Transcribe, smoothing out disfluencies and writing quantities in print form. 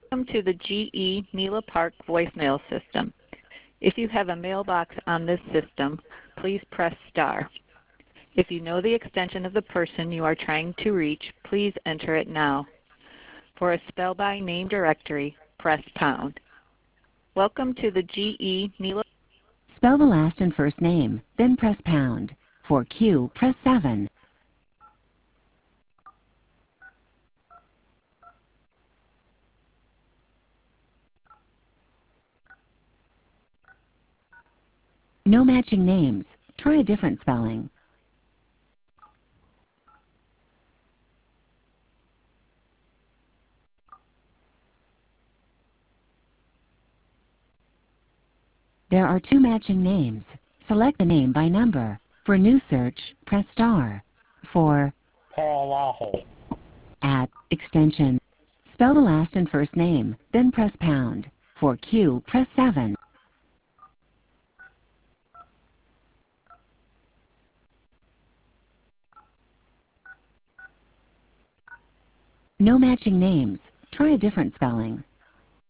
Welcome to the GE Nela Park voicemail system. If you have a mailbox on this system, please press star. If you know the extension of the person you are trying to reach, please enter it now. For a spell by name directory, press pound. Welcome to the GE Nela. Spell the last and first name, then press pound. For Q, press 7. No matching names. Try a different spelling. There are 2 matching names. Select the name by number. For new search, press star. For Paul Waffle. at extension, spell the last and first name, then press pound. For Q, press 7. No matching names. Try a different spelling.